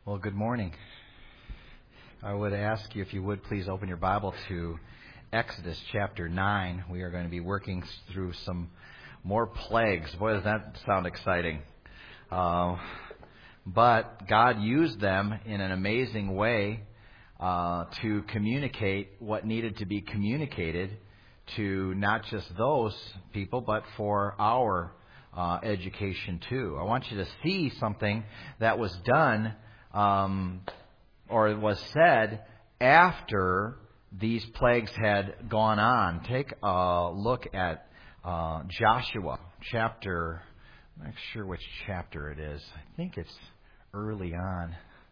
Well, good morning. I would ask you if you would please open your Bible to Exodus chapter 9. We are going to be working through some more plagues. Boy, does that sound exciting. But God used them in an amazing way to communicate what needed to be communicated to not just those people, but for our education too. I want you to see something that was done or was said after these plagues had gone on. Take a look at Joshua chapter, I'm not sure which chapter it is. I think it's early on.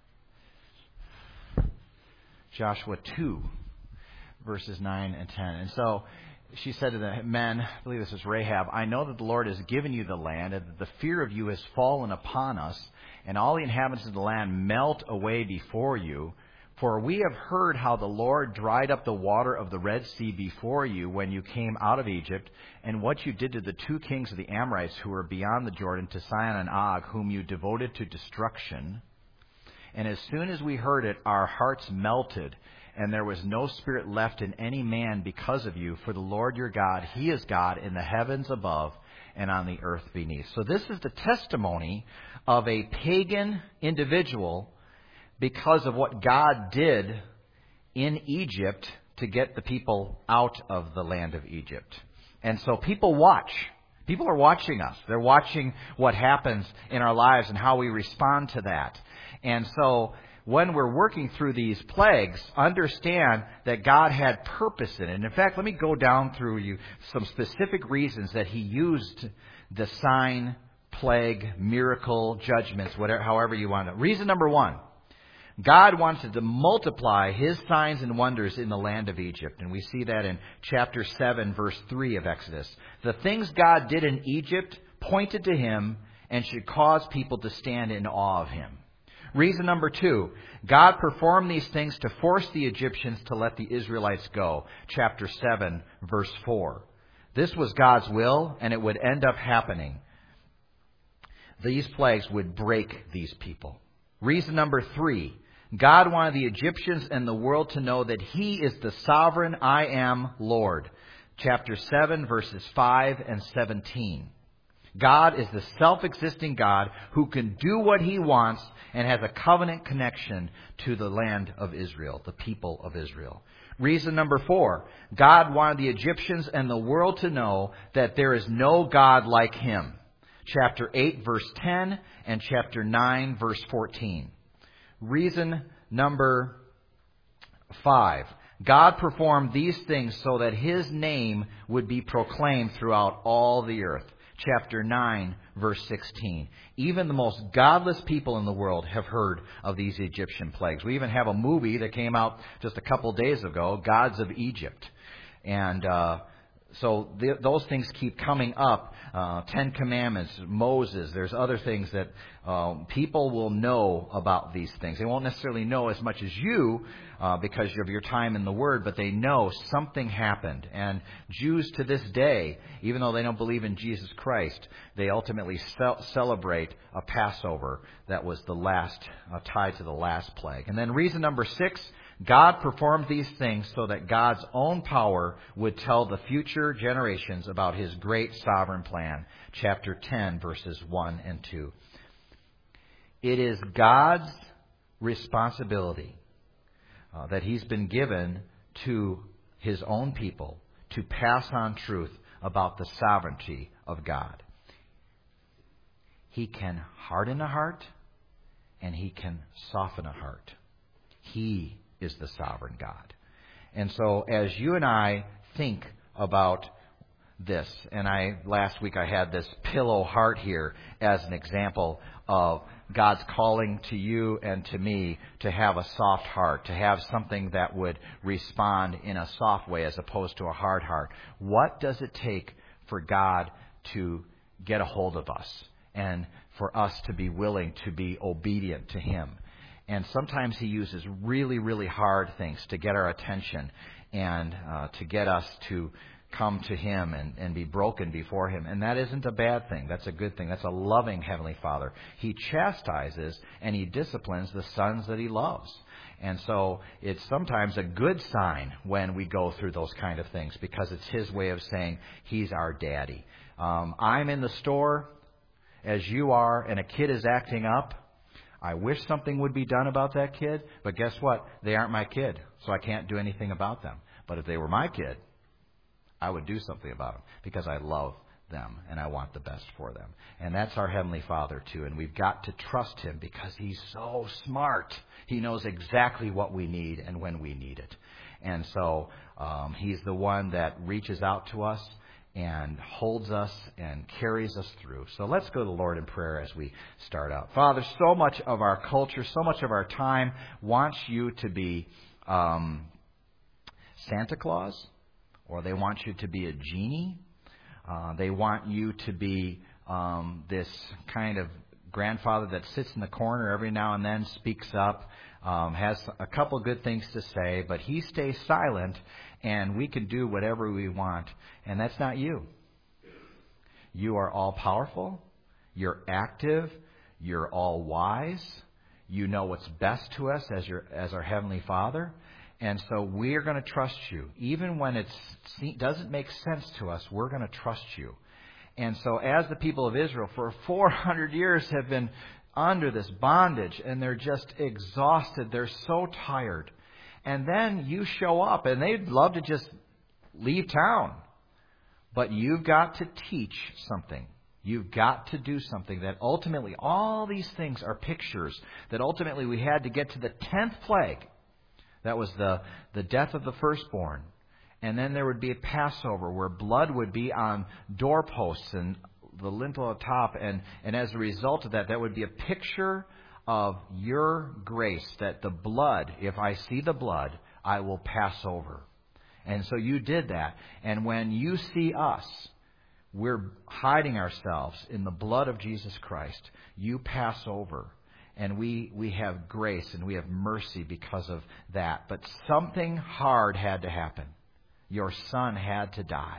Joshua 2, verses 9 and 10. And so she said to the men, I believe this is Rahab, I know that the Lord has given you the land, and that the fear of you has fallen upon us, and all the inhabitants of the land melt away before you. For we have heard how the Lord dried up the water of the Red Sea before you when you came out of Egypt, and what you did to the two kings of the Amorites who were beyond the Jordan, to Sihon and Og, whom you devoted to destruction. And as soon as we heard it, our hearts melted, and there was no spirit left in any man because of you. For the Lord your God, He is God in the heavens above and on the earth beneath. So this is the testimony of a pagan individual because of what God did in Egypt to get the people out of the land of Egypt. And so people watch. People are watching us. They're watching what happens in our lives and how we respond to that. And so when we're working through these plagues, understand that God had purpose in it. And in fact, let me go down through you some specific reasons that He used the sign, plague, miracle, judgments, whatever, however you want it. Reason number one, God wanted to multiply His signs and wonders in the land of Egypt. And we see that in chapter 7, verse 3 of Exodus. The things God did in Egypt pointed to Him and should cause people to stand in awe of Him. Reason number two, God performed these things to force the Egyptians to let the Israelites go. Chapter 7, verse 4. This was God's will, and it would end up happening. These plagues would break these people. Reason number three, God wanted the Egyptians and the world to know that He is the sovereign I am Lord. Chapter 7, verses 5 and 17. God is the self-existing God who can do what He wants and has a covenant connection to the land of Israel, the people of Israel. Reason number four, God wanted the Egyptians and the world to know that there is no God like Him. Chapter 8, verse 10 and chapter 9, verse 14. Reason number 5, God performed these things so that His name would be proclaimed throughout all the earth. Chapter 9, verse 16. Even the most godless people in the world have heard of these Egyptian plagues. We even have a movie that came out just a couple days ago, Gods of Egypt. And so those things keep coming up. Ten Commandments, Moses, there's other things that people will know about these things. They won't necessarily know as much as you because of your time in the Word, but they know something happened. And Jews to this day, even though they don't believe in Jesus Christ, they ultimately celebrate a Passover that was the last, tied to the last plague. And then reason number 6, God performed these things so that God's own power would tell the future generations about His great sovereign plan. Chapter 10, verses 1 and 2. It is God's responsibility that He's been given to His own people to pass on truth about the sovereignty of God. He can harden a heart and He can soften a heart. He is the sovereign God. And so as you and I think about this, and last week I had this pillow heart here as an example of God's calling to you and to me to have a soft heart, to have something that would respond in a soft way as opposed to a hard heart. What does it take for God to get a hold of us and for us to be willing to be obedient to Him? And sometimes He uses really, really hard things to get our attention and to get us to come to Him and be broken before Him. And that isn't a bad thing. That's a good thing. That's a loving Heavenly Father. He chastises and He disciplines the sons that He loves. And so it's sometimes a good sign when we go through those kind of things, because it's His way of saying He's our daddy. I'm in the store as you are, and a kid is acting up. I wish something would be done about that kid, but guess what? They aren't my kid, so I can't do anything about them. But if they were my kid, I would do something about them, because I love them and I want the best for them. And that's our Heavenly Father too, and we've got to trust Him because He's so smart. He knows exactly what we need and when we need it. And so He's the one that reaches out to us and holds us and carries us through. So let's go to the Lord in prayer as we start out. Father, so much of our culture, so much of our time wants you to be Santa Claus, or they want you to be a genie. They want you to be this kind of grandfather that sits in the corner every now and then, speaks up, has a couple good things to say, but he stays silent, and we can do whatever we want. And that's not you. You are all powerful. You're active. You're all wise. You know what's best to us as our Heavenly Father. And so we're going to trust you. Even when it doesn't make sense to us, we're going to trust you. And so as the people of Israel for 400 years have been under this bondage, and they're just exhausted. They're so tired. And then you show up, and they'd love to just leave town. But you've got to teach something. You've got to do something that ultimately, all these things are pictures that ultimately we had to get to the 10th plague. That was the death of the firstborn. And then there would be a Passover where blood would be on doorposts and the lintel atop. And as a result of that, that would be a picture of your grace, that the blood, if I see the blood, I will pass over. And so you did that. And when you see us, we're hiding ourselves in the blood of Jesus Christ. You pass over. And we have grace and we have mercy because of that. But something hard had to happen. Your Son had to die.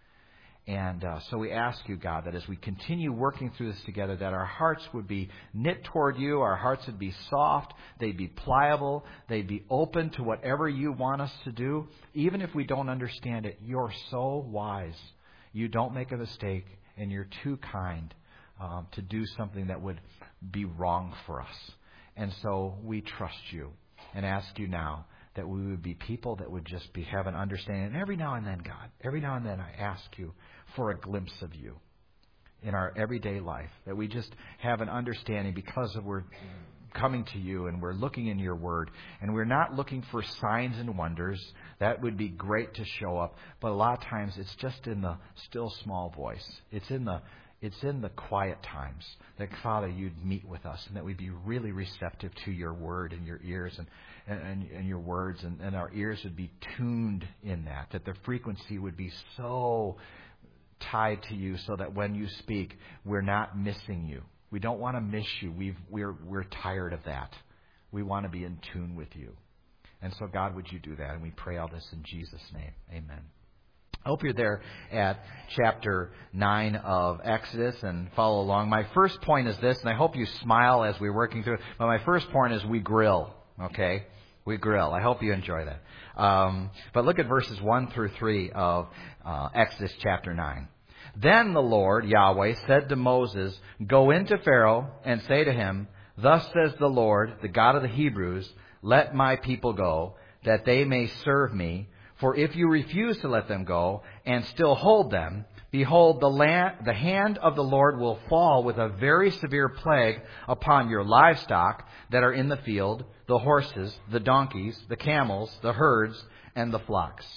And so we ask you, God, that as we continue working through this together, that our hearts would be knit toward you, our hearts would be soft, they'd be pliable, they'd be open to whatever you want us to do. Even if we don't understand it, you're so wise. You don't make a mistake, and you're too kind to do something that would be wrong for us. And so we trust you and ask you now that we would be people that would just have an understanding. And every now and then, God, every now and then I ask you for a glimpse of you in our everyday life, that we just have an understanding because we're coming to you and we're looking in your word, and we're not looking for signs and wonders. That would be great to show up, but a lot of times it's just in the still small voice. It's in the quiet times that, Father, you'd meet with us, and that we'd be really receptive to your word and your ears and your words, and our ears would be tuned in that the frequency would be so tied to you, so that when you speak, we're not missing you. We don't want to miss you. We're tired of that. We want to be in tune with you. And so, God, would you do that? And we pray all this in Jesus' name. Amen. I hope you're there at chapter 9 of Exodus and follow along. My first point is this, and I hope you smile as we're working through it, but my first point is we grill, okay? We grill. I hope you enjoy that. But look at verses 1 through 3 of Exodus chapter 9. Then the Lord, Yahweh, said to Moses, "Go into Pharaoh and say to him, 'Thus says the Lord, the God of the Hebrews, let my people go, that they may serve me. For if you refuse to let them go and still hold them, behold, the hand of the Lord will fall with a very severe plague upon your livestock that are in the field, the horses, the donkeys, the camels, the herds, and the flocks.'"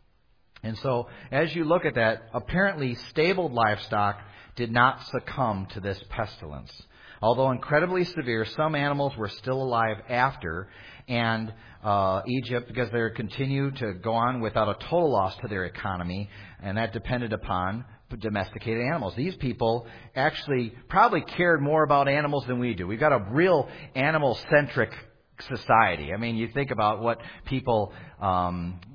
And so, as you look at that, apparently stabled livestock did not succumb to this pestilence. Although incredibly severe, some animals were still alive after, and Egypt, because they continued to go on without a total loss to their economy, and that depended upon domesticated animals. These people actually probably cared more about animals than we do. We've got a real animal-centric society. I mean, you think about what people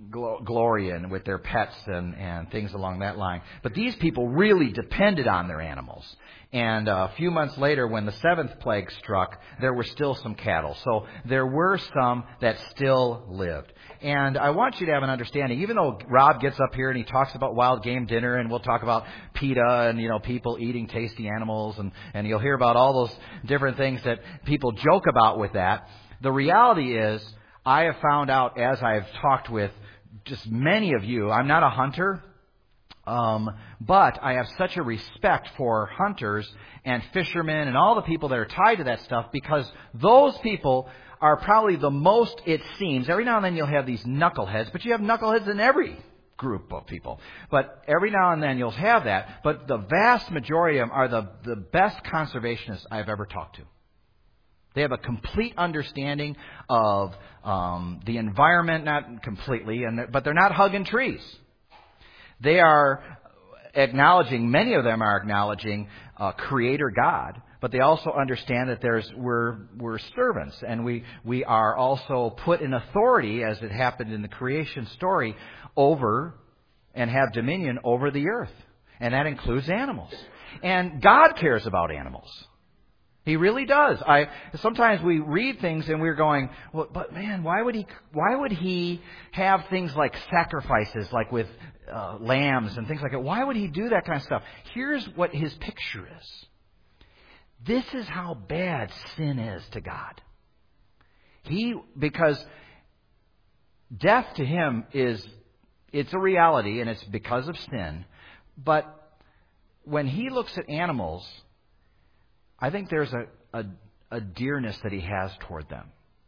glory in with their pets and things along that line. But these people really depended on their animals. And a few months later, when the seventh plague struck, there were still some cattle. So there were some that still lived. And I want you to have an understanding, even though Rob gets up here and he talks about wild game dinner, and we'll talk about PETA and, people eating tasty animals, and you'll hear about all those different things that people joke about with that. The reality is, I have found out as I've talked with just many of you, I'm not a hunter, but I have such a respect for hunters and fishermen and all the people that are tied to that stuff, because those people are probably the most, it seems, every now and then you'll have these knuckleheads, but you have knuckleheads in every group of people. But every now and then you'll have that. But the vast majority of them are the best conservationists I've ever talked to. They have a complete understanding of the environment, not completely, but they're not hugging trees. They are acknowledging, many of them are acknowledging Creator God, but they also understand that we're servants, and we are also put in authority, as it happened in the creation story, over and have dominion over the earth. And that includes animals. And God cares about animals. He really does. Sometimes we read things and we're going, well, but man, why would he have things like sacrifices, like with lambs and things like that? Why would he do that kind of stuff? Here's what his picture is. This is how bad sin is to God. Because death to him it's a reality, and it's because of sin. But when he looks at animals, I think there's a dearness that he has toward them,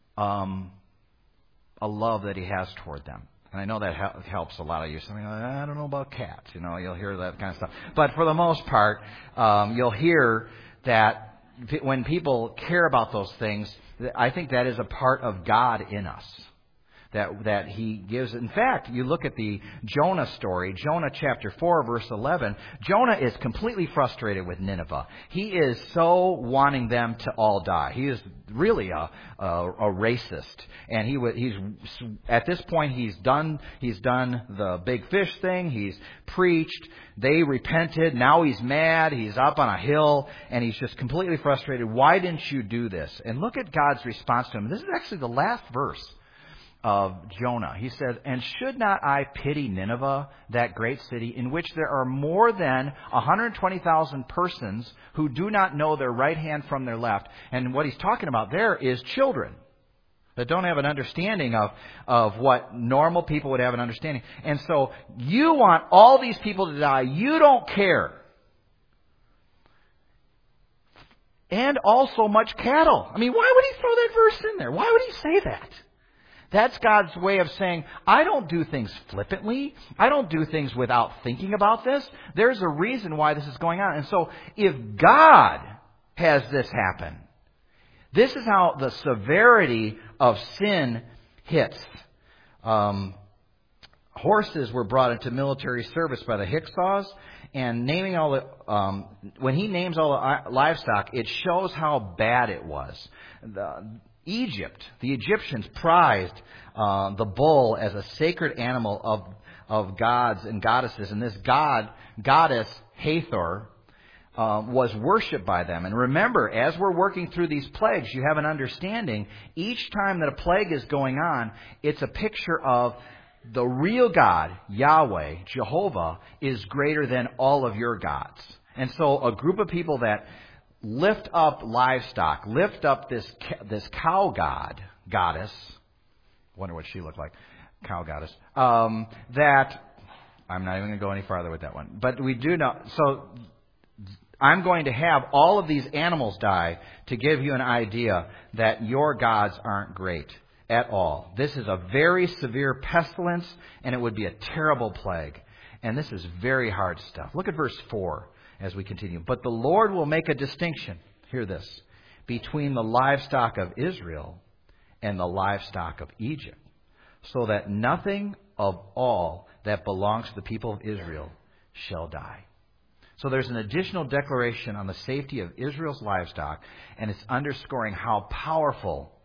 a love that he has toward them. And I know that helps a lot of you. Something like, I don't know about cats. You'll hear that kind of stuff. But for the most part, you'll hear that when people care about those things, I think that is a part of God in us. That he gives. In fact, you look at the Jonah story, Jonah chapter 4, verse 11. Jonah is completely frustrated with Nineveh. He is so wanting them to all die. He is really a racist. And he's at this point he's done the big fish thing. He's preached. They repented. Now he's mad. He's up on a hill, and he's just completely frustrated. Why didn't you do this? And look at God's response to him. This is actually the last verse of Jonah. He said, and should not I pity Nineveh, that great city, in which there are more than 120,000 persons who do not know their right hand from their left? And what he's talking about there is children that don't have an understanding of what normal people would have an understanding. And so you want all these people to die. You don't care. And also much cattle. I mean, why would he throw that verse in there? Why would he say that? That's God's way of saying, I don't do things flippantly. I don't do things without thinking about this. There's a reason why this is going on. And so if God has this happen, this is how the severity of sin hits. Horses were brought into military service by the Hyksos, and naming all the when he names all the livestock, it shows how bad it was. Egypt, the Egyptians prized the bull as a sacred animal of gods and goddesses, and this goddess Hathor was worshipped by them. And remember, as we're working through these plagues, you have an understanding. Each time that a plague is going on, it's a picture of the real God, Yahweh, Jehovah, is greater than all of your gods. And so a group of people that lift up livestock, lift up this cow goddess. Wonder what she looked like, cow goddess. That I'm not even going to go any farther with that one. But we do know. So I'm going to have all of these animals die to give you an idea that your gods aren't great at all. This is a very severe pestilence, and it would be a terrible plague. And this is very hard stuff. Look at verse 4. As we continue. But the Lord will make a distinction, hear this, between the livestock of Israel and the livestock of Egypt, so that nothing of all that belongs to the people of Israel shall die. So there's an additional declaration on the safety of Israel's livestock, and it's underscoring how powerful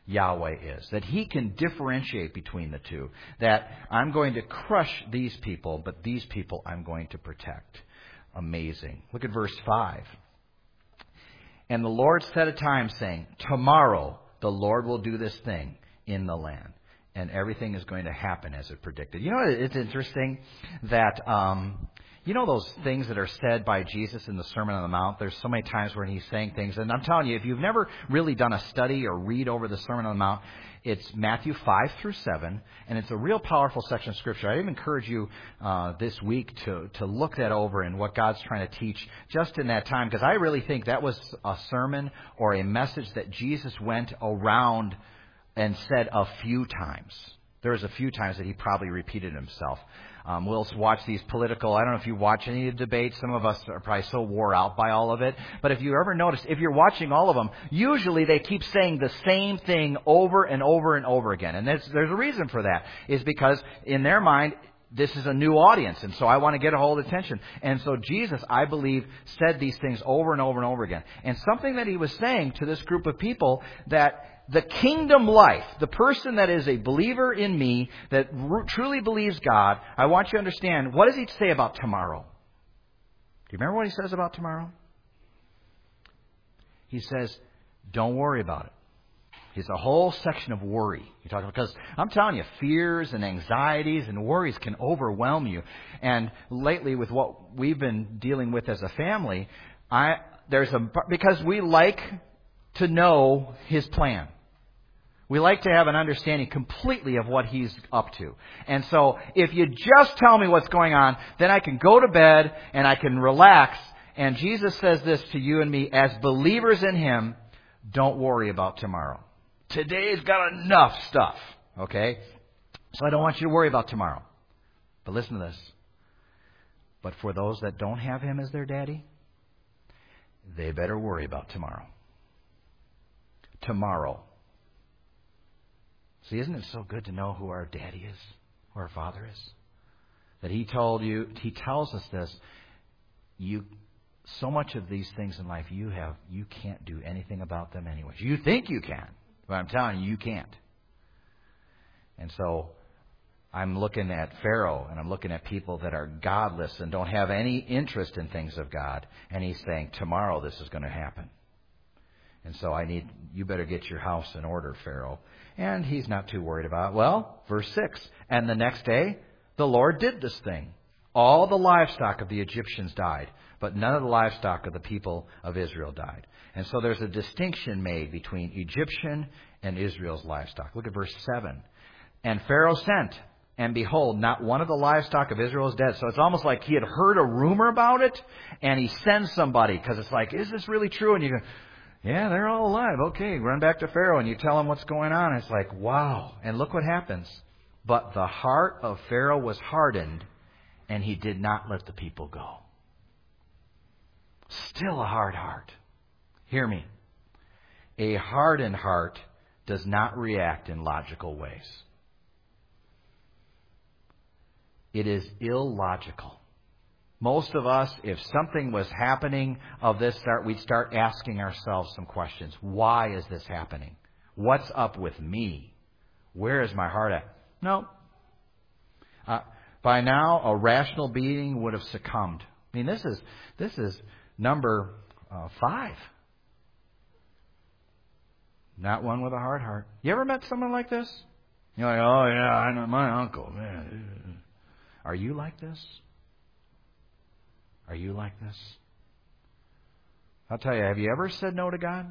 Yahweh is, that He can differentiate between the two, that I'm going to crush these people, but these people I'm going to protect. Amazing. Look at verse 5. And the Lord set a time, saying, tomorrow the Lord will do this thing in the land. And everything is going to happen as it predicted. You know, it's interesting that, you know those things that are said by Jesus in the Sermon on the Mount? There's so many times when He's saying things. And I'm telling you, if you've never really done a study or read over the Sermon on the Mount, it's Matthew 5 through 7. And it's a real powerful section of Scripture. I even encourage you this week to look that over and what God's trying to teach just in that time. Because I really think that was a sermon or a message that Jesus went around and said a few times. There was a few times that He probably repeated Himself. We'll watch these political, I don't know if you watch any of the debates. Some of us are probably so wore out by all of it. But if you ever notice, if you're watching all of them, usually they keep saying the same thing over and over and over again. And there's a reason for that. Is because in their mind, this is a new audience, and so I want to get a hold of attention. And so Jesus, I believe, said these things over and over and over again. And something that He was saying to this group of people, that the kingdom life, the person that is a believer in me, that truly believes God, I want you to understand, what does He say about tomorrow? Do you remember what He says about tomorrow? He says, don't worry about it. It's a whole section of worry. You talk about, because I'm telling you, fears and anxieties and worries can overwhelm you. And lately, with what we've been dealing with as a family, because we like to know His plan. We like to have an understanding completely of what He's up to. And so if you just tell me what's going on, then I can go to bed and I can relax. And Jesus says this to you and me as believers in Him, don't worry about tomorrow. Today's got enough stuff, okay? So I don't want you to worry about tomorrow. But listen to this. But for those that don't have Him as their daddy, they better worry about tomorrow. Tomorrow. See, isn't it so good to know who our daddy is, who our Father is? That He tells us this, so much of these things in life you can't do anything about them anyways. You think you can, but I'm telling you, you can't. And so I'm looking at Pharaoh, and I'm looking at people that are godless and don't have any interest in things of God. And He's saying, tomorrow this is going to happen. And so you better get your house in order, Pharaoh. And He's not too worried about it. Well, verse 6, and the next day the Lord did this thing. All the livestock of the Egyptians died, but none of the livestock of the people of Israel died. And so there's a distinction made between Egyptian and Israel's livestock. Look at verse 7. And Pharaoh sent, and behold, not one of the livestock of Israel is dead. So it's almost like he had heard a rumor about it, and he sends somebody, because it's like, is this really true? And you go, yeah, they're all alive. Okay, run back to Pharaoh, and you tell him what's going on. It's like, wow. And look what happens. But the heart of Pharaoh was hardened, and he did not let the people go. Still a hard heart. Hear me. A hardened heart does not react in logical ways. It is illogical. Most of us, if something was happening of this sort, we'd start asking ourselves some questions. Why is this happening? What's up with me? Where is my heart at? No. By now, a rational being would have succumbed. I mean, this is number 5. Not one with a hard heart. You ever met someone like this? You're like, oh yeah, I know my uncle. Man. Are you like this? Are you like this? I'll tell you, have you ever said no to God?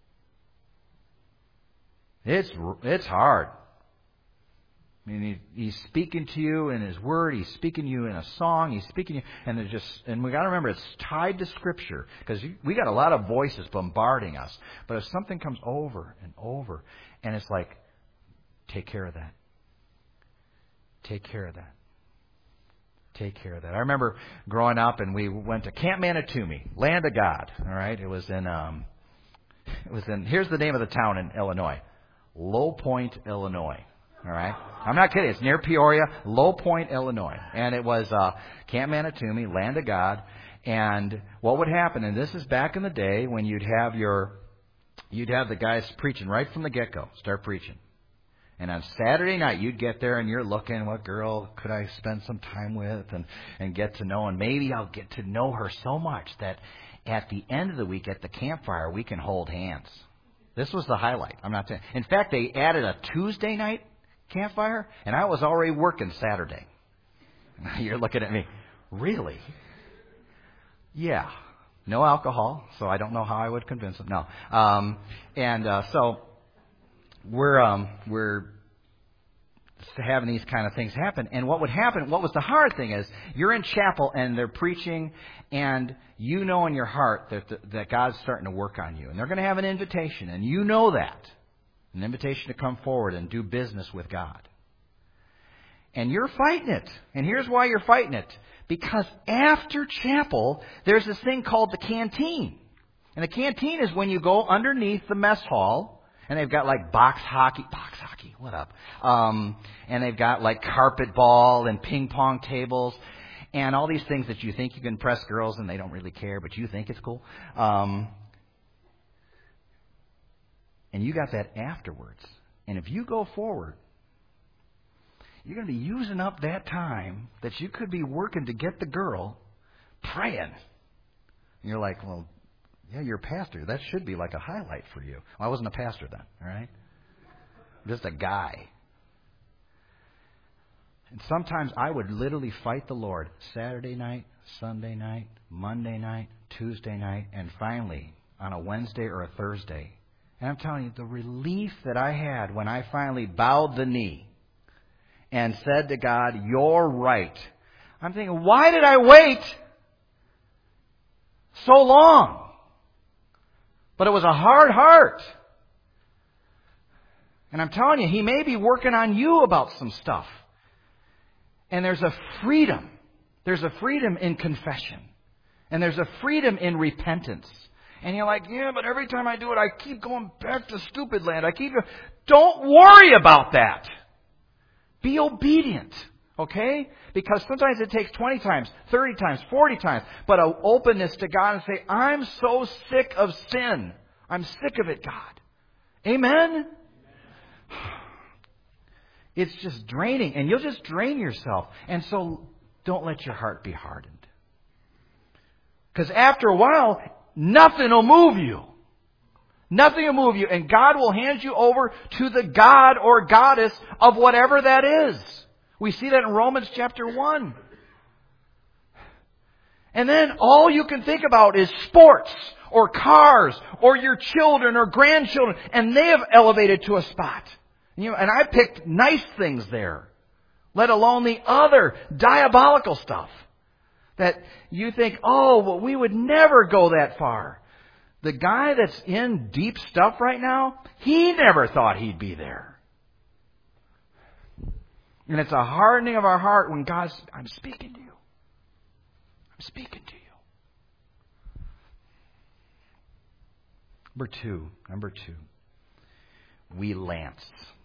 It's hard. I mean, He's speaking to you in His Word. He's speaking to you in a song. He's speaking to you, and we got to remember it's tied to Scripture, because we got a lot of voices bombarding us. But if something comes over and over, and it's like, take care of that. Take care of that. Take care of that. I remember growing up, and we went to Camp Manitoumi, Land of God. All right, it was in. Here's the name of the town in Illinois, Low Point, Illinois. All right, I'm not kidding. It's near Peoria, Low Point, Illinois, and it was Camp Manitoumi, Land of God. And what would happen? And this is back in the day when you'd have your you'd have the guys preaching right from the get-go, start preaching. And on Saturday night, you'd get there and you're looking, what girl could I spend some time with and get to know? And maybe I'll get to know her so much that at the end of the week at the campfire, we can hold hands. This was the highlight. I'm not saying. In fact, they added a Tuesday night campfire, and I was already working Saturday. You're looking at me, really? Yeah. No alcohol, so I don't know how I would convince them. No. So we're having these kind of things happen. And what would happen, what was the hard thing is, you're in chapel and they're preaching, and you know in your heart that God's starting to work on you. And they're going to have an invitation, and you know that. An invitation to come forward and do business with God. And you're fighting it. And here's why you're fighting it. Because after chapel, there's this thing called the canteen. And the canteen is when you go underneath the mess hall, and they've got like box hockey, what up? And they've got like carpet ball and ping pong tables and all these things that you think you can impress girls and they don't really care, but you think it's cool. And you got that afterwards. And if you go forward, you're going to be using up that time that you could be working to get the girl praying. And you're like, well, yeah, you're a pastor. That should be like a highlight for you. Well, I wasn't a pastor then, all right? I'm just a guy. And sometimes I would literally fight the Lord Saturday night, Sunday night, Monday night, Tuesday night, and finally on a Wednesday or a Thursday. And I'm telling you, the relief that I had when I finally bowed the knee and said to God, you're right. I'm thinking, why did I wait so long? But it was a hard heart. And I'm telling you, He may be working on you about some stuff. And there's a freedom. There's a freedom in confession. And there's a freedom in repentance. And you're like, yeah, but every time I do it, I keep going back to stupid land. Don't worry about that. Be obedient. Okay? Because sometimes it takes 20 times, 30 times, 40 times. But an openness to God and say, I'm so sick of sin. I'm sick of it, God. Amen? It's just draining. And you'll just drain yourself. And so don't let your heart be hardened. Because after a while, nothing will move you. Nothing will move you. And God will hand you over to the God or goddess of whatever that is. We see that in Romans chapter 1. And then all you can think about is sports or cars or your children or grandchildren. And they have elevated to a spot. And I picked nice things there, let alone the other diabolical stuff that you think, oh, well, we would never go that far. The guy that's in deep stuff right now, he never thought he'd be there. And it's a hardening of our heart when God's, I'm speaking to you. I'm speaking to you. Number two. We lance.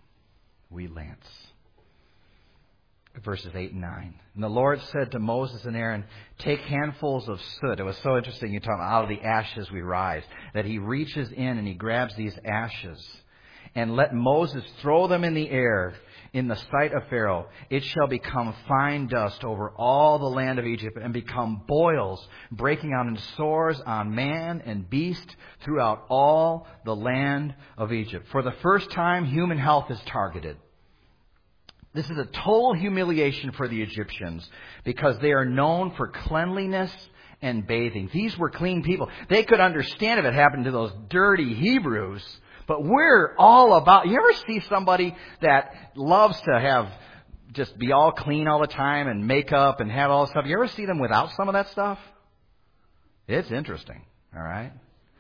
Verses 8 and 9. And the Lord said to Moses and Aaron, take handfuls of soot. It was so interesting, you talk about out of the ashes we rise. That he reaches in and he grabs these ashes. And let Moses throw them in the air in the sight of Pharaoh. It shall become fine dust over all the land of Egypt and become boils, breaking out in sores on man and beast throughout all the land of Egypt. For the first time, human health is targeted. This is a total humiliation for the Egyptians because they are known for cleanliness and bathing. These were clean people. They could understand if it happened to those dirty Hebrews. But we're all about... You ever see somebody that loves to have just be all clean all the time and makeup and have all this stuff? You ever see them without some of that stuff? It's interesting. All right?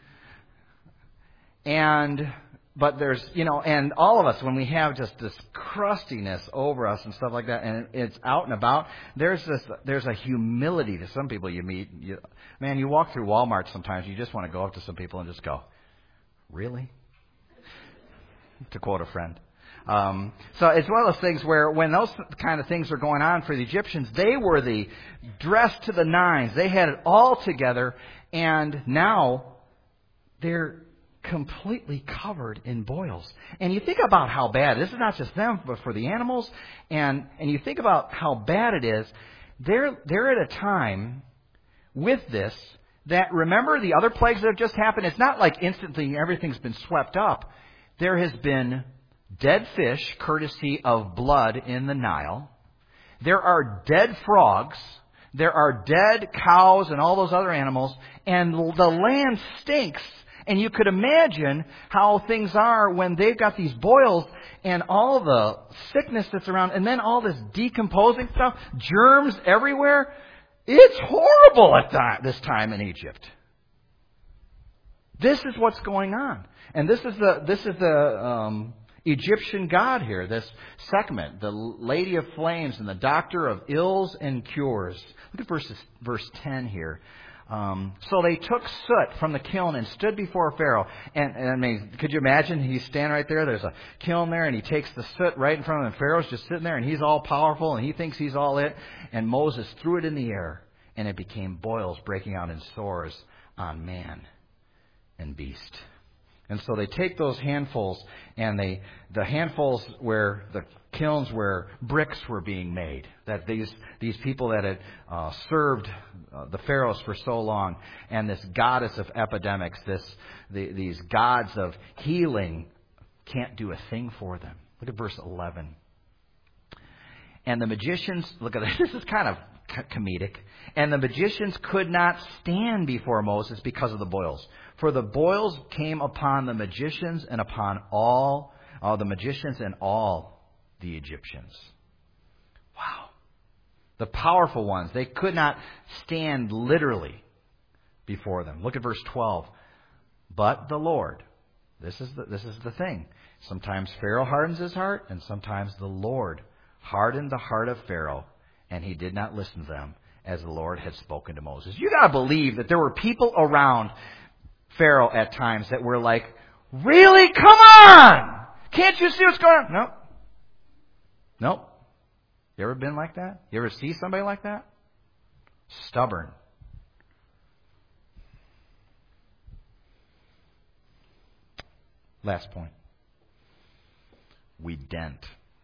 But there's, and all of us, when we have just this crustiness over us and stuff like that, and it's out and about, there's a humility to some people you meet. You walk through Walmart sometimes, you just want to go up to some people and just go, really? To quote a friend. So it's one of those things where when those kind of things are going on for the Egyptians, they were the dressed to the nines. They had it all together, and now they're completely covered in boils. And you think about how bad, this is not just them, but for the animals, and you think about how bad it is, they're at a time with this that, remember the other plagues that have just happened? It's not like instantly everything's been swept up. There has been dead fish, courtesy of blood in the Nile. There are dead frogs. There are dead cows and all those other animals. And the land stinks. And you could imagine how things are when they've got these boils and all the sickness that's around. And then all this decomposing stuff. Germs everywhere. It's horrible at this time in Egypt. This is what's going on. And this is the Egyptian god here, this Sekhmet, the Lady of Flames and the Doctor of Ills and Cures. Look at verse 10 here. So they took soot from the kiln and stood before Pharaoh. And I mean, could you imagine? He's standing right there. There's a kiln there, and he takes the soot right in front of him. And Pharaoh's just sitting there, and he's all powerful, and he thinks he's all it. And Moses threw it in the air, and it became boils breaking out in sores on man and beast. And so they take those handfuls, and the handfuls where the kilns where bricks were being made, that these people that had served the pharaohs for so long, and this goddess of epidemics, these gods of healing, can't do a thing for them. Look at verse 11. And the magicians, look at this. This is kind of comedic. And the magicians could not stand before Moses because of the boils. For the boils came upon the magicians and upon all the magicians and all the Egyptians. Wow. The powerful ones, they could not stand literally before them. Look at verse 12. But the Lord, this is the thing. Sometimes Pharaoh hardens his heart, and sometimes the Lord hardened the heart of Pharaoh, and he did not listen to them as the Lord had spoken to Moses. You got to believe that there were people around Pharaoh at times that were like, really? Come on! Can't you see what's going on? Nope. You ever been like that? You ever see somebody like that? Stubborn. Last point. We dent.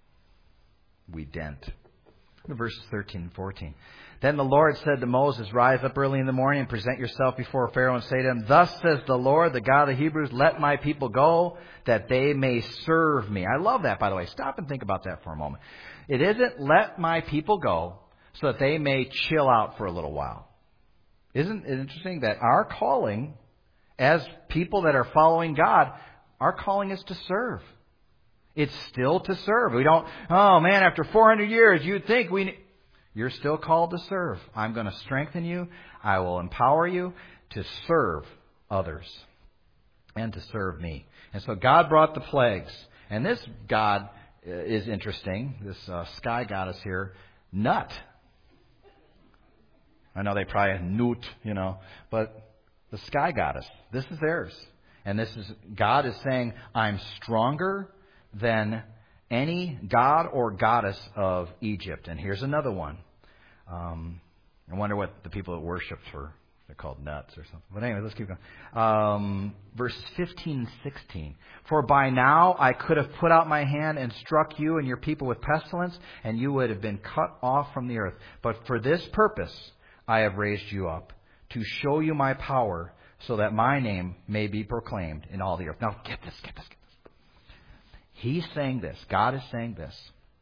Verses 13 and 14. Then the Lord said to Moses, rise up early in the morning and present yourself before Pharaoh and say to him, thus says the Lord, the God of the Hebrews, let my people go that they may serve me. I love that, by the way. Stop and think about that for a moment. It isn't let my people go so that they may chill out for a little while. Isn't it interesting that our calling as people that are following God, our calling is to serve. It's still to serve. We don't, oh man, after 400 years, you'd think you're still called to serve. I'm going to strengthen you. I will empower you to serve others and to serve me. And so God brought the plagues. And this God is interesting. This sky goddess here, Nut. I know they probably Nut, but the sky goddess, this is theirs. And God is saying, I'm stronger than any god or goddess of Egypt. And here's another one. I wonder what the people that worshipped were. They're called nuts or something. But anyway, let's keep going. Verses 15 and 16. For by now I could have put out my hand and struck you and your people with pestilence, and you would have been cut off from the earth. But for this purpose I have raised you up, to show you my power, so that my name may be proclaimed in all the earth. Now get this. He's saying this. God is saying this.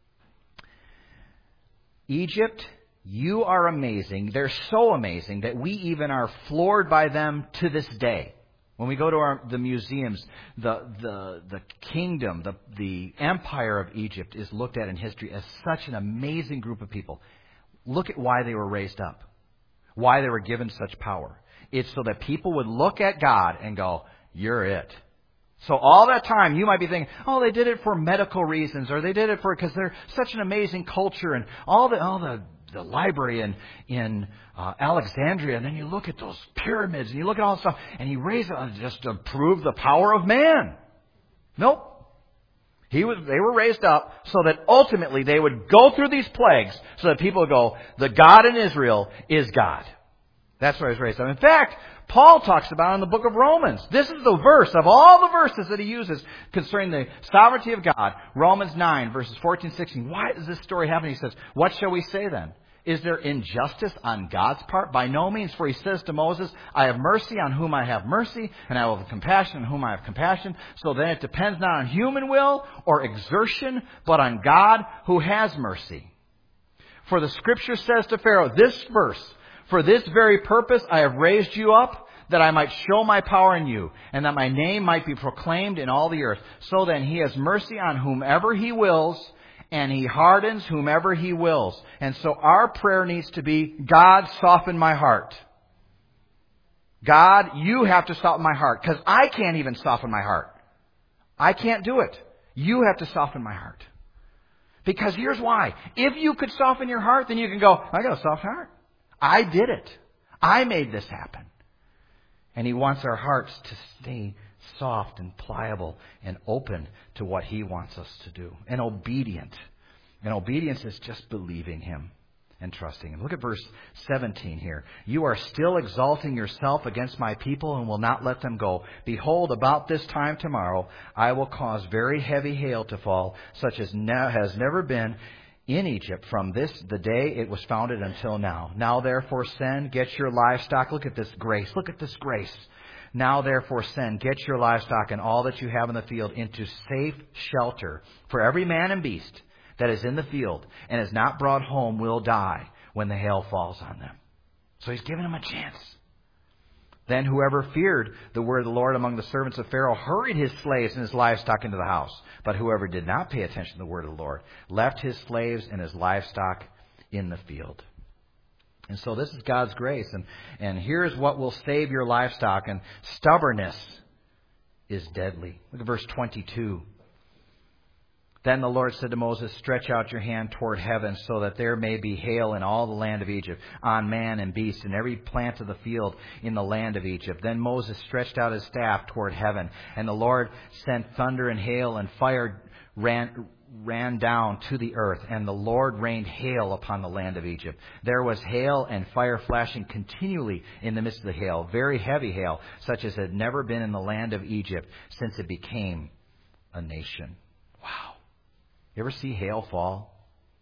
Egypt, you are amazing. They're so amazing that we even are floored by them to this day. When we go to the museums, the kingdom, the empire of Egypt is looked at in history as such an amazing group of people. Look at why they were raised up, why they were given such power. It's so that people would look at God and go, you're it. So all that time you might be thinking, oh, they did it for medical reasons, or they did it because they're such an amazing culture, and all the library in Alexandria, and then you look at those pyramids, and you look at all the stuff, and he raised it just to prove the power of man. Nope. They were raised up so that ultimately they would go through these plagues so that people would go, the God in Israel is God. That's why he was raised up. In fact, Paul talks about in the book of Romans. This is the verse of all the verses that he uses concerning the sovereignty of God. Romans 9, verses 14 and 16. Why is this story happening? He says, what shall we say then? Is there injustice on God's part? By no means, for he says to Moses, I have mercy on whom I have mercy, and I will have compassion on whom I have compassion. So then it depends not on human will or exertion, but on God who has mercy. For the Scripture says to Pharaoh, this verse, for this very purpose I have raised you up, that I might show my power in you, and that my name might be proclaimed in all the earth. So then he has mercy on whomever he wills, and he hardens whomever he wills. And so our prayer needs to be, God, soften my heart. God, you have to soften my heart, because I can't even soften my heart. I can't do it. You have to soften my heart. Because here's why. If you could soften your heart, then you can go, I got a soft heart. I did it. I made this happen. And he wants our hearts to stay soft and pliable and open to what he wants us to do. And obedient. And obedience is just believing him and trusting him. Look at verse 17 here. You are still exalting yourself against my people and will not let them go. Behold, about this time tomorrow, I will cause very heavy hail to fall, such as has never been in Egypt from the day it was founded until now. Now therefore send, get your livestock. Look at this grace. Look at this grace. Now therefore send, get your livestock and all that you have in the field into safe shelter. For every man and beast that is in the field and is not brought home will die when the hail falls on them. So he's giving them a chance. Then whoever feared the word of the Lord among the servants of Pharaoh hurried his slaves and his livestock into the house. But whoever did not pay attention to the word of the Lord left his slaves and his livestock in the field. And so this is God's grace. And here's what will save your livestock. And stubbornness is deadly. Look at verse 22. Then the Lord said to Moses, stretch out your hand toward heaven so that there may be hail in all the land of Egypt, on man and beast, and every plant of the field in the land of Egypt. Then Moses stretched out his staff toward heaven, and the Lord sent thunder and hail, and fire ran down to the earth, and the Lord rained hail upon the land of Egypt. There was hail and fire flashing continually in the midst of the hail, very heavy hail, such as had never been in the land of Egypt since it became a nation. Wow. You ever see hail fall?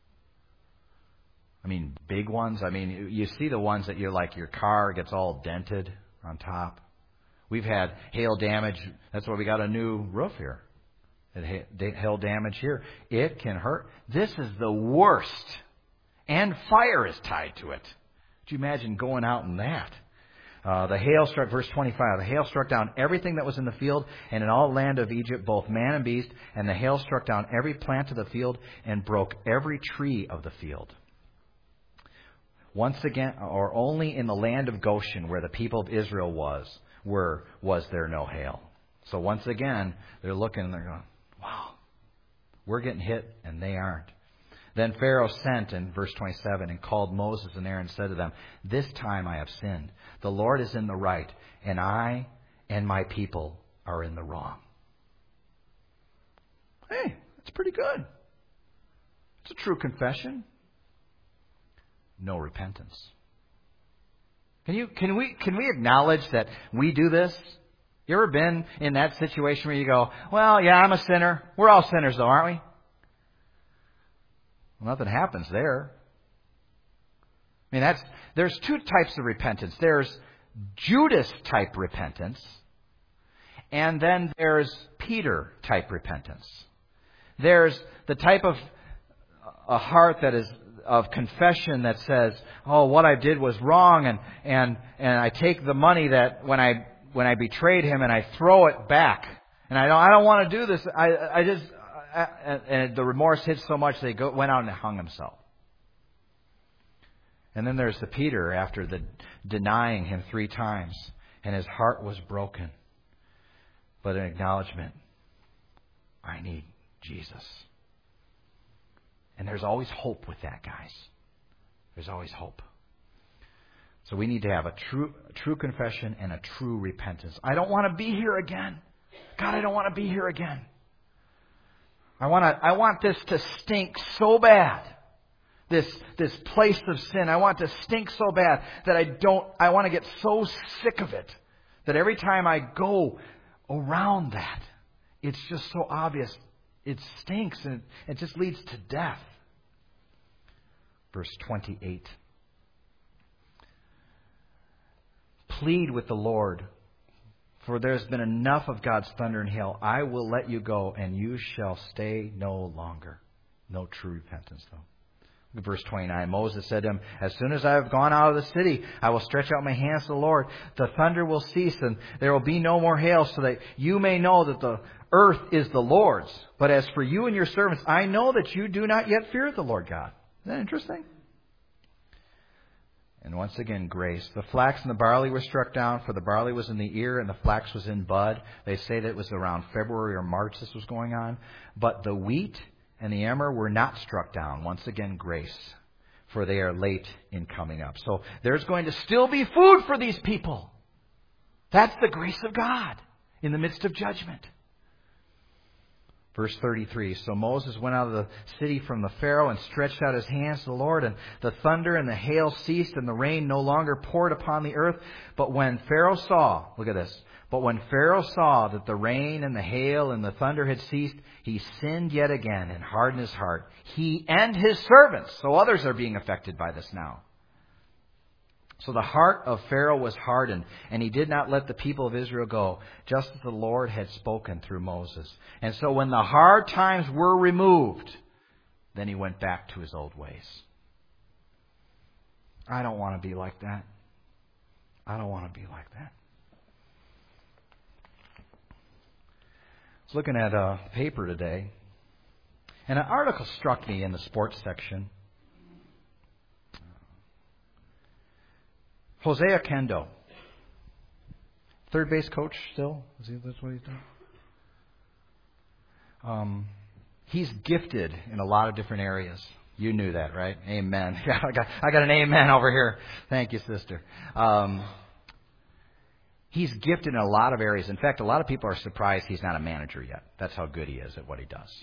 I mean, big ones. I mean, you see the ones that you're like, your car gets all dented on top. We've had hail damage. That's why we got a new roof here. Hail damage here. It can hurt. This is the worst. And fire is tied to it. Could you imagine going out in that? The hail struck, verse 25, the hail struck down everything that was in the field and in all the land of Egypt, both man and beast, and the hail struck down every plant of the field and broke every tree of the field. Once again, or only in the land of Goshen, where the people of Israel was there no hail. So once again, they're looking and they're going, wow, we're getting hit and they aren't. Then Pharaoh sent, in verse 27, and called Moses and Aaron and said to them, this time I have sinned. The Lord is in the right, and I and my people are in the wrong. Hey, that's pretty good. It's a true confession. No repentance. Can we acknowledge that we do this? You ever been in that situation where you go, well, yeah, I'm a sinner. We're all sinners though, aren't we? Well, nothing happens there. I mean, there's two types of repentance. There's Judas type repentance, and then there's Peter type repentance. There's the type of a heart that is of confession that says, "Oh, what I did was wrong," and I take the money that when I betrayed him and I throw it back, and I don't want to do this. And the remorse hits so much they went out and hung himself. And then there's the Peter after the denying him 3 times, and his heart was broken. But an acknowledgement, I need Jesus. And there's always hope with that, guys. There's always hope. So we need to have a true confession and a true repentance. I don't want to be here again. God, I don't want to be here again. I want this to stink so bad this place of sin. I want to stink so bad that I want to get so sick of it that every time I go around that, it's just so obvious. It stinks and it just leads to death. Verse 28. Plead with the Lord, for there's been enough of God's thunder and hail. I will let you go, and you shall stay no longer. No true repentance, though. Verse 29, Moses said to him, as soon as I have gone out of the city, I will stretch out my hands to the Lord. The thunder will cease, and there will be no more hail, so that you may know that the earth is the Lord's. But as for you and your servants, I know that you do not yet fear the Lord God. Isn't that interesting? And once again, grace. The flax and the barley were struck down, for the barley was in the ear and the flax was in bud. They say that it was around February or March this was going on. But the wheat and the emmer were not struck down. Once again, grace. For they are late in coming up. So there's going to still be food for these people. That's the grace of God in the midst of judgment. Verse 33, so Moses went out of the city from the Pharaoh and stretched out his hands to the Lord, and the thunder and the hail ceased, and the rain no longer poured upon the earth. But when Pharaoh saw, look at this, but when Pharaoh saw that the rain and the hail and the thunder had ceased, he sinned yet again and hardened his heart. He and his servants, so others are being affected by this now. So the heart of Pharaoh was hardened, and he did not let the people of Israel go, just as the Lord had spoken through Moses. And so when the hard times were removed, then he went back to his old ways. I don't want to be like that. I don't want to be like that. I was looking at a paper today, and an article struck me in the sports section. Jose Oquendo, third base coach still? That's what he's doing? He's gifted in a lot of different areas. You knew that, right? Amen. I got an amen over here. Thank you, sister. He's gifted in a lot of areas. In fact, a lot of people are surprised he's not a manager yet. That's how good he is at what he does.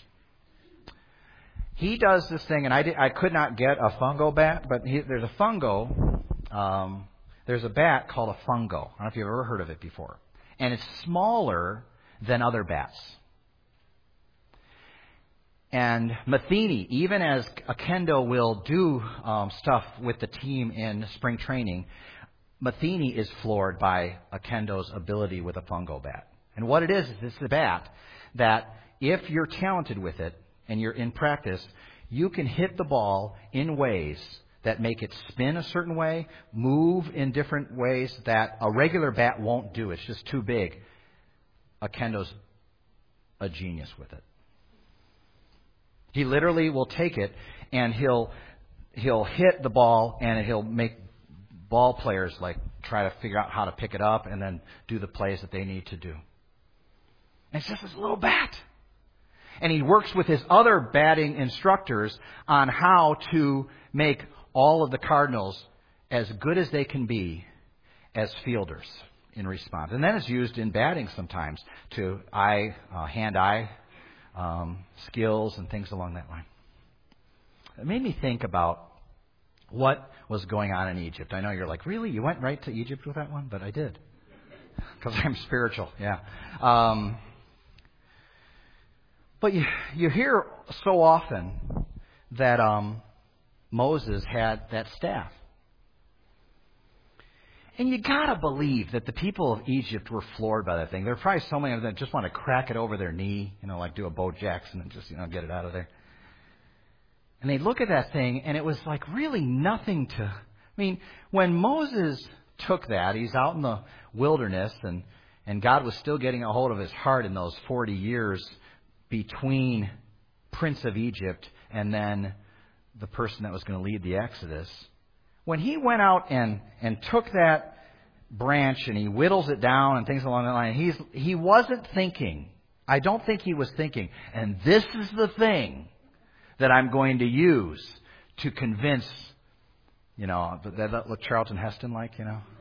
He does this thing, and I could not get a fungo bat, but there's a fungo. There's a bat called a fungo. I don't know if you've ever heard of it before. And it's smaller than other bats. And Matheny, even as Oquendo will do stuff with the team in spring training, Matheny is floored by Oquendo's ability with a fungo bat. And what it is it's a bat that if you're talented with it and you're in practice, you can hit the ball in ways that make it spin a certain way, move in different ways that a regular bat won't do. It's just too big. Oquendo's a genius with it. He literally will take it and he'll hit the ball and he'll make ball players like try to figure out how to pick it up and then do the plays that they need to do. And it's just this little bat. And he works with his other batting instructors on how to make all of the Cardinals as good as they can be as fielders in response. And then it's used in batting sometimes to hand-eye skills and things along that line. It made me think about what was going on in Egypt. I know you're like, really? You went right to Egypt with that one? But I did. Because I'm spiritual, yeah. But you hear so often that Moses had that staff. And you got to believe that the people of Egypt were floored by that thing. There are probably so many of them that just want to crack it over their knee, like do a Bo Jackson and just, get it out of there. And they look at that thing, and it was like really nothing to... when Moses took that, he's out in the wilderness, and God was still getting a hold of his heart in those 40 years between Prince of Egypt and then the person that was going to lead the Exodus. When he went out and took that branch and he whittles it down and things along that line, he wasn't thinking. I don't think he was thinking, and this is the thing that I'm going to use to convince, that look Charlton Heston like,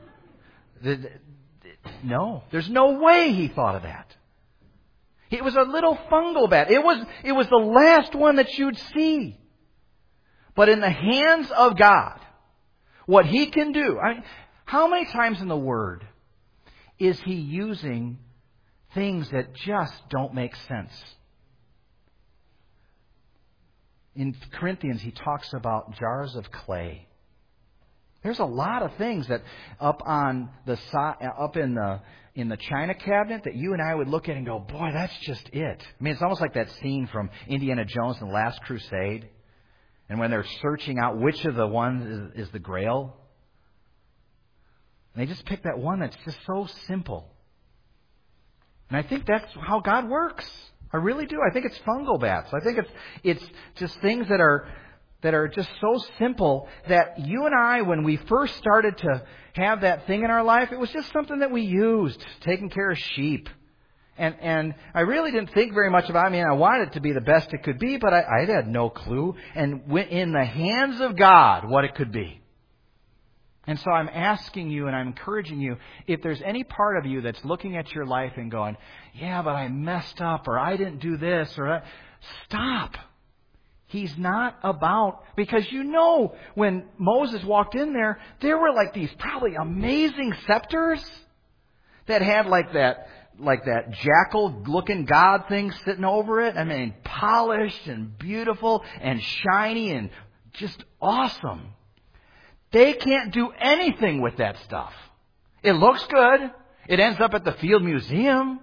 No, there's no way he thought of that. It was a little fungal bat. It was the last one that you'd see. But in the hands of God, what He can do. I mean, how many times in the Word is He using things that just don't make sense? In Corinthians, he talks about jars of clay. There's a lot of things that up in the china cabinet that you and I would look at and go, boy, that's just it. I mean, it's almost like that scene from Indiana Jones and the Last Crusade. And when they're searching out which of the ones is the Grail. And they just pick that one that's just so simple. And I think that's how God works. I really do. I think it's fungal bats. I think it's just things that are just so simple that you and I, when we first started to have that thing in our life, it was just something that we used, taking care of sheep. And I really didn't think very much about it. I mean, I wanted it to be the best it could be, but I had no clue. And in the hands of God, what it could be. And so I'm asking you and I'm encouraging you, if there's any part of you that's looking at your life and going, yeah, but I messed up, or I didn't do this, or that, stop. He's not about, because you know when Moses walked in there were like these probably amazing scepters that had like that jackal-looking God thing sitting over it. I mean, polished and beautiful and shiny and just awesome. They can't do anything with that stuff. It looks good. It ends up at the Field Museum.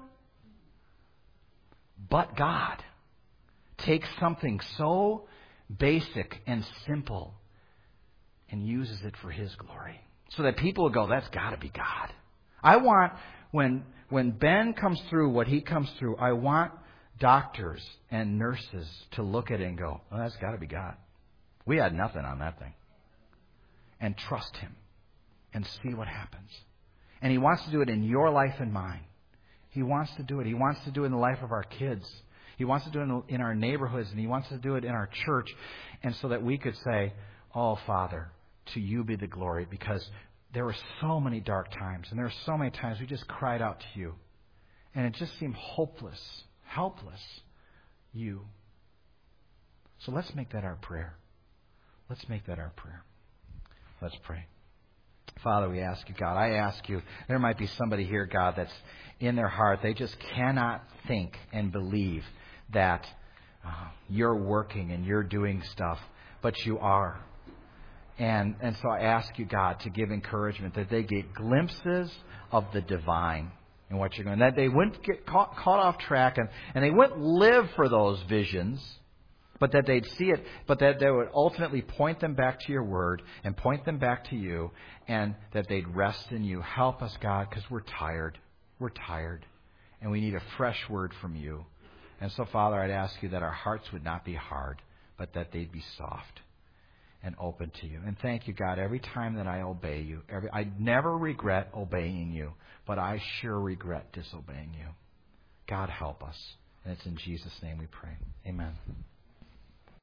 But God takes something so basic and simple and uses it for His glory. So that people will go, that's got to be God. I want, when Ben comes through what he comes through, I want doctors and nurses to look at it and go, oh, that's got to be God. We had nothing on that thing. And trust Him and see what happens. And He wants to do it in your life and mine. He wants to do it. He wants to do it in the life of our kids. He wants to do it in our neighborhoods, and He wants to do it in our church. And so that we could say, oh, Father, to You be the glory, because there were so many dark times, and there were so many times we just cried out to You. And it just seemed hopeless, helpless, You. So let's make that our prayer. Let's make that our prayer. Let's pray. Father, we ask You, God, I ask You, there might be somebody here, God, that's in their heart, they just cannot think and believe that You're working and You're doing stuff, but You are. And so I ask You, God, to give encouragement, that they get glimpses of the divine in what You're doing, that they wouldn't get caught off track and they wouldn't live for those visions, but that they'd see it, but that they would ultimately point them back to Your Word and point them back to You, and that they'd rest in You. Help us, God, because we're tired. We're tired, and we need a fresh word from You. And so, Father, I'd ask You that our hearts would not be hard, but that they'd be soft and open to You. And thank You, God, every time that I obey You. I never regret obeying You, but I sure regret disobeying You. God, help us. And it's in Jesus' name we pray. Amen.